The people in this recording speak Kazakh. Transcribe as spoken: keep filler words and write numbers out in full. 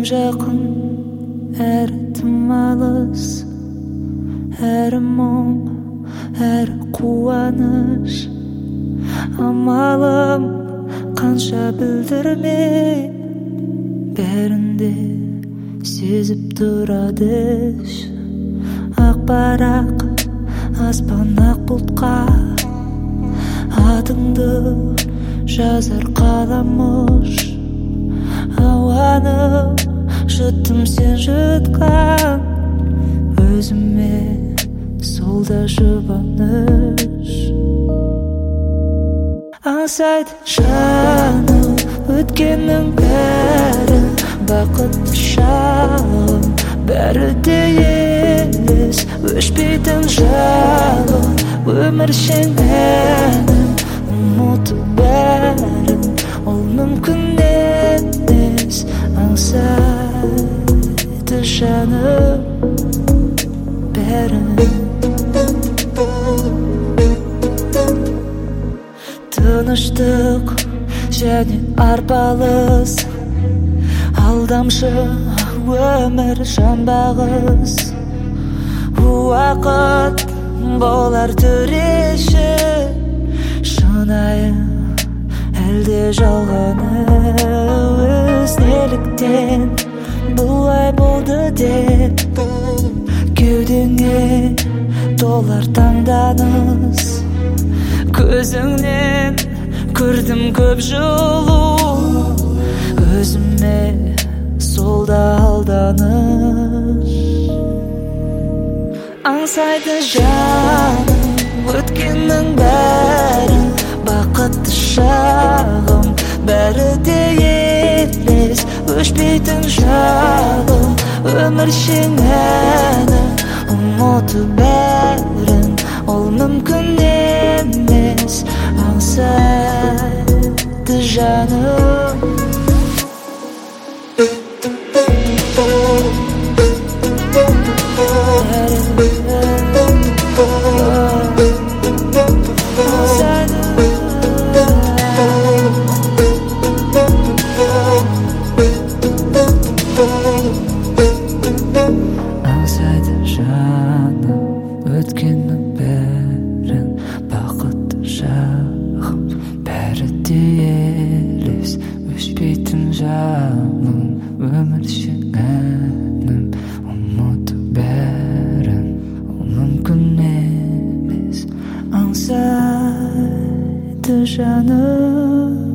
жақын, әрі тым алыс, әрі мұң, әрі қуаныш. Амалым қанша білдірмей, бәрінде сезіп тұрады іш. Ақ барақ аспан ақ бұлтқа атыңды жазар қаламыш. Ауаны жұттым сен жұтқан, өзіме сол да жұбаныш. Аңсайды жаным өткеннің бәрі, бақытты шағым бәрі де елес. Өшпейтін жалын өмір шеңбенің, ұмыту бәрін ол мүмкін емес. Аңсайды жаным бәрін. Тыныштық және арпалыс, алдамшы өмір жанбағыз. Уақыт болар төреші, шынайы әлде жалғаны. Өз неліктен бұлай болды деп кеудеңе толар таңданыс. Көзіңнен көрдім көп жылу, өзіме сол да алданыш. Аңсайды жаным өткеннің бәрі, бақытты шағым бәрі де елес. Өшпейтін жалын өмір шеңбені, ұмыту бәрін ол мүмкін емес. Аңсайды жаным Аңсайды жаным өткеннің бәрін, бақытты шағым бәрі де елес. Өшпейтін жалын өмір шеңбенім, ұмыту бәрін ол мүмкін емес. Аңсайды жаным